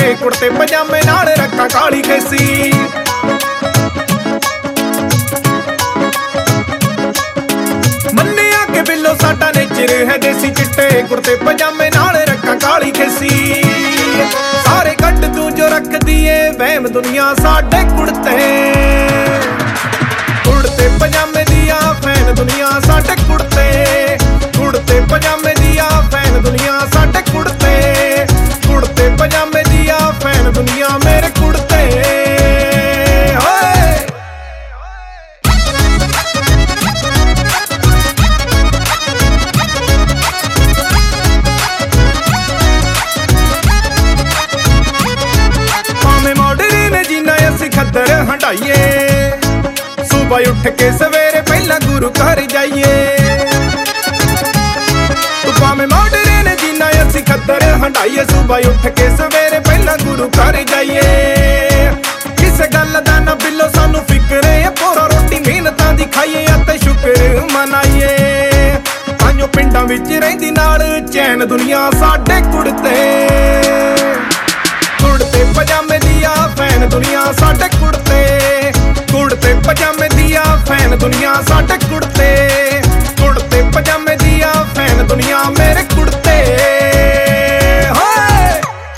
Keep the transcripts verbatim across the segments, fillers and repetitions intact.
ਕੁੜਤੇ ਪਜਾਮੇ ਨਾਲ ਰੱਖਾਂ ਕਾਲੀ ਖੇਸੀ। ਮੰਨਿਆ ਕਿ ਬਿੱਲੋ ਸਾਡਾ ਨੇਚਰ ਹੈ ਦੇਸੀ, ਚਿੱਟੇ ਕੁੜਤੇ ਪਜਾਮੇ ਨਾਲ ਰੱਖਾਂ ਕਾਲੀ ਖੇਸੀ। ਸਾਰੇ ਕੱਢ ਤੂੰ ਜੋ ਰੱਖਦੀ ਏ ਵਹਿਮ ਦੁਨੀਆ ਸਾਡੇ ਕੁੜਤੇ, ਕੁੜਤੇ ਪਜਾਮੇ ਦੀਆਂ ਫੈਨ ਦੁਨੀਆ ਸਾਡੇ ਕੁੜਤੇ, ਕੁੜਤੇ ਪਜਾਮੇ ਦੀਆਂ ਫੈਨ ਦੁਨੀਆ ਸਾਡੇ ਕੁੜਤੇ, ਕੁੜਤੇ ਪਜਾਮੇ ਦੀਆਂ ਫੈਨ ਦੁਨੀਆ ਮੇਰੇ ਕੁੜਤੇ। ਹੋਏ ਭਾਵੇਂ ਮਾਡਰਨ ਜੀਨਾ ਅਸੀਂ ਖੱਦਰ ਹੰਡਾਈਏ, ਸੁਬਹ ਉੱਠ ਕੇ ਸਵੇਰੇ ਪਹਿਲਾਂ ਗੁਰੂ ਘਰ ਜਾਈਏ। ਤੂੰ ਭਾਵੇਂ ਮਾਡਰਨ ਜੀਨਾ ਅਸੀਂ ਖੱਦਰ ਹੰਡਾਈਏ, ਸੁਬਹ ਉੱਠ ਕੇ ਸਵੇਰੇ ਪਹਿਲਾਂ ਗੁਰੂ ਘਰ ਜਾਈਏ। ਕਿਸੇ ਗੱਲ ਦਾ ਨਾ ਬਿੱਲੋ ਸਾਨੂੰ ਫਿਕਰ ਏ, ਪੂਰਾ ਰੋਟੀ ਮਿਹਨਤਾਂ ਦੀ ਖਾਈਏ ਅਤੇ ਸ਼ੁਕਰ ਮਨਾਈਏ। ਤਾਂਯੋ ਪਿੰਡਾਂ ਵਿੱਚ ਰਹਿੰਦੀ ਨਾਲ ਚੈਨ ਦੁਨੀਆ ਸਾਡੇ ਕੁੜਤੇ, ਕੁੜਤੇ ਪਜਾਮੇ ਦੀਆਂ ਫੈਨ ਦੁਨੀਆ ਸਾਡੇ ਕੁੜਤੇ, ਕੁੜਤੇ ਪਜਾਮੇ ਦੀਆਂ ਫੈਨ ਦੁਨੀਆ ਸਾਡੇ ਕੁੜਤੇ, ਕੁੜਤੇ ਪਜਾਮੇ ਦੀਆਂ ਫੈਨ ਦੁਨੀਆ ਮੇਰੇ ਕੁੜਤੇ। ਹੋਏ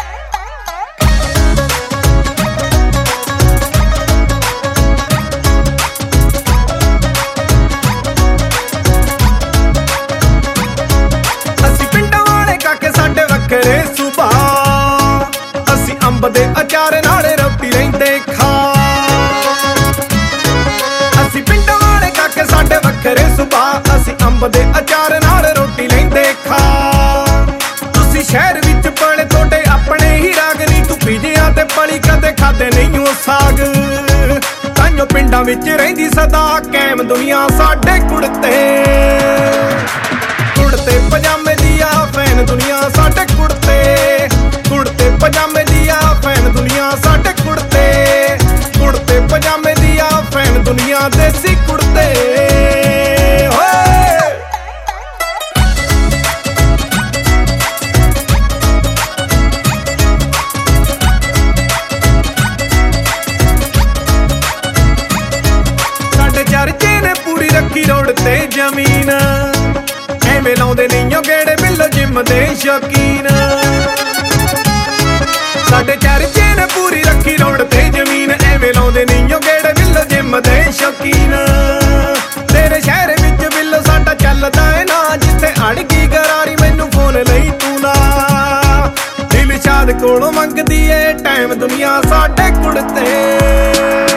ਅਸੀਂ ਪਿੰਡਾਂ ਵਾਲੇ ਕਾਕੇ ਸਾਡੇ ਵੱਖਰੇ ਸੁਭਾਅ, ਅਸੀਂ ਅੰਬ ਦੇ ਅਚਾਰ ਨਾਲ ਰੋਟੀ ਲੈਂਦੇ ਖਾ। ਅਸੀਂ ਪਿੰਡਾਂ ਵਾਲੇ ਕਾਕੇ ਸਾਡੇ ਵੱਖਰੇ ਸੁਭਾਅ, ਅਸੀਂ ਅੰਬ ਦੇ ਅਚਾਰ ਨਾਲ ਰੋਟੀ ਲੈਂਦੇ ਖਾ। ਤੁਸੀਂ ਸ਼ਹਿਰ ਵਿੱਚ ਪਲੇ ਤੁਹਾਡੇ ਆਪਣੇ ਹੀ ਰਾਗ ਨੀ, ਤੂੰ ਪੀਜਿਆਂ ਤੇ ਪਲੀ ਕਦੇ ਖਾਦੇ ਨਹੀਂ ਉਹ ਸਾਗ। ਤਾਂਯੋ ਪਿੰਡਾਂ ਵਿੱਚ ਰਹਿੰਦੀ ਸਦਾ ਕੈਮ ਦੁਨੀਆ ਸਾਡੇ ਕੁੜਤੇ, ਕੁੜਤੇ ਪਜਾਮੇ ਦੀਆਂ ਫੈਨ ਦੁਨੀਆ ਸਾਡੇ ਕੁੜਤੇ, ਕੁੜਤੇ ਪਜਾਮੇ ਦੀਆਂ ਫੈਨ ਦੁਨੀਆ ਸਾਡੇ ਕੁੜਤੇ, ਕੁੜਤੇ ਪਜਾਮੇ ਦੀਆਂ ਫੈਨ ਦੁਨੀਆ ਦੇਸੀ ਕੁੜਤੇ। ਹੋਏ ਸਾਡੇ ਚਰਚੇ ਨੇ ਪੂਰੀ ਰੱਖੀ ਰੋਡ ਤੇ ਜ਼ਮੀਨ, ਐਵੇਂ ਲਾਉਂਦੇ ਨਹੀਂ ਓ ਗੇੜੇ ਬਿੱਲੋ ਜਿੰਮ ਦੇ ਸ਼ੌਕੀਨ। ਸਾਡੇ ਚਰਚੇ ਨੇ ਪੂਰੀ ਰੱਖੀ ਰੋਡ ਤੇ ਜ਼ਮੀਨ, ਐਵੇਂ ਲਾਉਂਦੇ ਨਹੀਂ ਓ ਗੇੜੇ ਬਿੱਲੋ ਜਿੰਮ ਦੇ ਸ਼ੌਕੀਨ। ਤੇਰੇ ਸ਼ਹਿਰ ਵਿੱਚ ਬਿੱਲੋ ਸਾਡਾ ਚੱਲਦਾ ਏ ਨਾ, ਜਿੱਥੇ ਅੜ ਗਈ ਗਰਾਰੀ ਮੈਨੂੰ ਫੋਨ ਲਈ ਤੂੰ ਨਾ। ਦਿਲ ਸ਼ਾਦ ਕੋਲੋਂ ਮੰਗਦੀ ਏ ਟਾਈਮ ਦੁਨੀਆ ਸਾਡੇ ਕੁੜਤੇ।